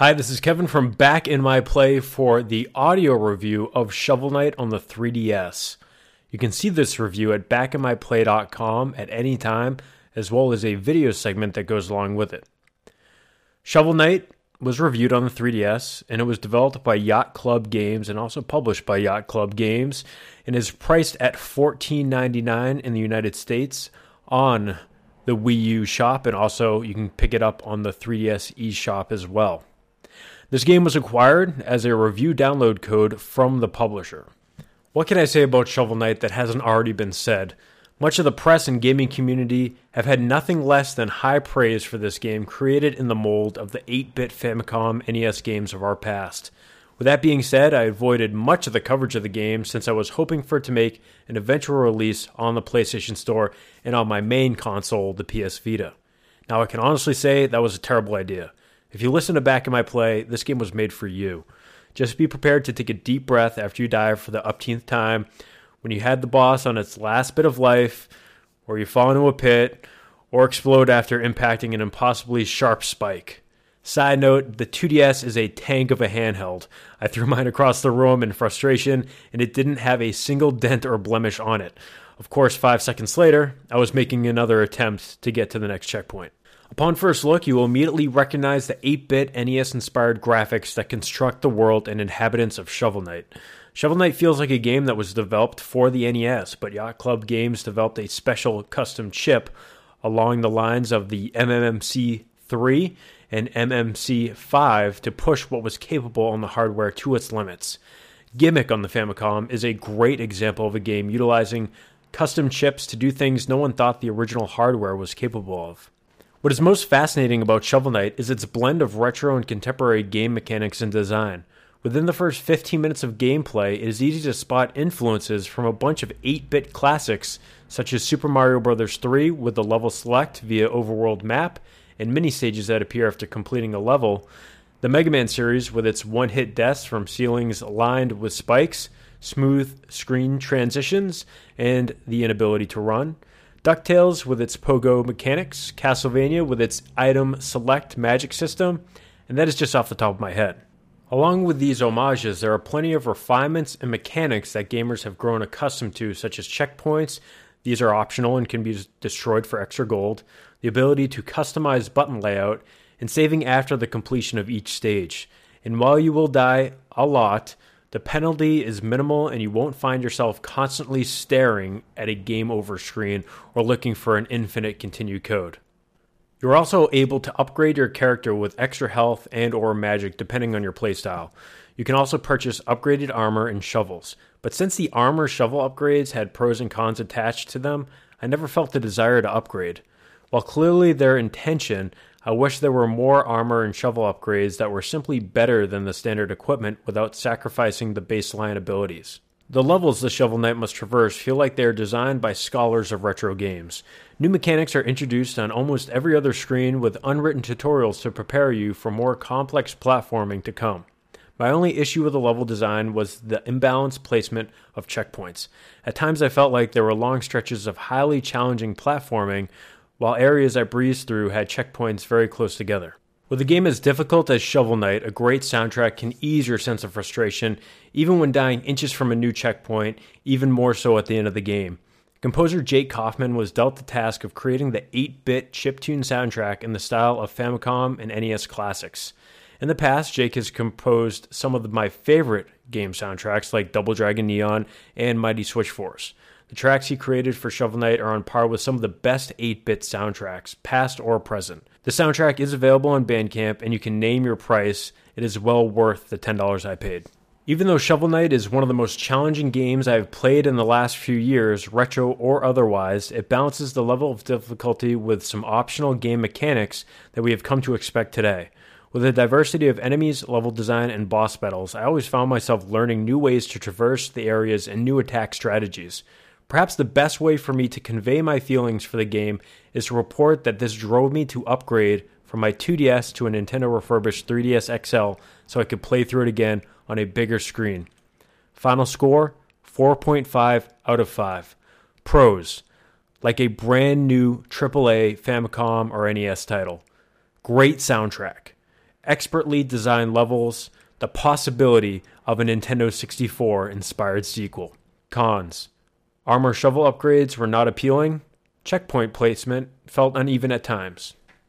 Hi, this is Kevin from Back in My Play for the audio review of Shovel Knight on the 3DS. You can see this review at backinmyplay.com at any time, as well as a video segment that goes along with it. Shovel Knight was reviewed on the 3DS, and it was developed by Yacht Club Games and also published by Yacht Club Games, and is priced at $14.99 in the United States on the Wii U shop, and also you can pick it up on the 3DS eShop as well. This game was acquired as a review download code from the publisher. What can I say about Shovel Knight that hasn't already been said? Much of the press and gaming community have had nothing less than high praise for this game created in the mold of the 8-bit Famicom NES games of our past. With that being said, I avoided much of the coverage of the game since I was hoping for it to make an eventual release on the PlayStation Store and on my main console, the PS Vita. Now I can honestly say that was a terrible idea. If you listen to Back in My Play, this game was made for you. Just be prepared to take a deep breath after you die for the upteenth time, when you had the boss on its last bit of life, or you fall into a pit, or explode after impacting an impossibly sharp spike. Side note, the 2DS is a tank of a handheld. I threw mine across the room in frustration, and it didn't have a single dent or blemish on it. Of course, 5 seconds later, I was making another attempt to get to the next checkpoint. Upon first look, you will immediately recognize the 8-bit NES-inspired graphics that construct the world and inhabitants of Shovel Knight. Shovel Knight feels like a game that was developed for the NES, but Yacht Club Games developed a special custom chip along the lines of the MMC 3 and MMC 5 to push what was capable on the hardware to its limits. Gimmick on the Famicom is a great example of a game utilizing custom chips to do things no one thought the original hardware was capable of. What is most fascinating about Shovel Knight is its blend of retro and contemporary game mechanics and design. Within the first 15 minutes of gameplay, it is easy to spot influences from a bunch of 8-bit classics such as Super Mario Bros. 3 with the level select via overworld map and mini-stages that appear after completing a level, the Mega Man series with its one-hit deaths from ceilings lined with spikes, smooth screen transitions, and the inability to run, DuckTales with its pogo mechanics, Castlevania with its item select magic system, and that is just off the top of my head. Along with these homages, there are plenty of refinements and mechanics that gamers have grown accustomed to, such as checkpoints. These are optional and can be destroyed for extra gold, the ability to customize button layout, and saving after the completion of each stage. And while you will die a lot, the penalty is minimal and you won't find yourself constantly staring at a game over screen or looking for an infinite continue code. You're also able to upgrade your character with extra health and or magic depending on your playstyle. You can also purchase upgraded armor and shovels, but since the armor shovel upgrades had pros and cons attached to them, I never felt the desire to upgrade. While clearly their intention, I wish there were more armor and shovel upgrades that were simply better than the standard equipment without sacrificing the baseline abilities. The levels the Shovel Knight must traverse feel like they are designed by scholars of retro games. New mechanics are introduced on almost every other screen with unwritten tutorials to prepare you for more complex platforming to come. My only issue with the level design was the imbalanced placement of checkpoints. At times I felt like there were long stretches of highly challenging platforming, while areas I breezed through had checkpoints very close together. With a game as difficult as Shovel Knight, a great soundtrack can ease your sense of frustration, even when dying inches from a new checkpoint, even more so at the end of the game. Composer Jake Kaufman was dealt the task of creating the 8-bit chiptune soundtrack in the style of Famicom and NES classics. In the past, Jake has composed some of my favorite game soundtracks like Double Dragon Neon and Mighty Switch Force. The tracks he created for Shovel Knight are on par with some of the best 8-bit soundtracks, past or present. The soundtrack is available on Bandcamp, and you can name your price. It is well worth the $10 I paid. Even though Shovel Knight is one of the most challenging games I have played in the last few years, retro or otherwise, it balances the level of difficulty with some optional game mechanics that we have come to expect today. With a diversity of enemies, level design, and boss battles, I always found myself learning new ways to traverse the areas and new attack strategies. Perhaps the best way for me to convey my feelings for the game is to report that this drove me to upgrade from my 2DS to a Nintendo refurbished 3DS XL so I could play through it again on a bigger screen. Final score, 4.5 out of 5. Pros, like a brand new AAA Famicom or NES title. Great soundtrack. expertly designed levels, the possibility of a Nintendo 64 inspired sequel. Cons: armor shovel upgrades were not appealing, checkpoint placement felt uneven at times.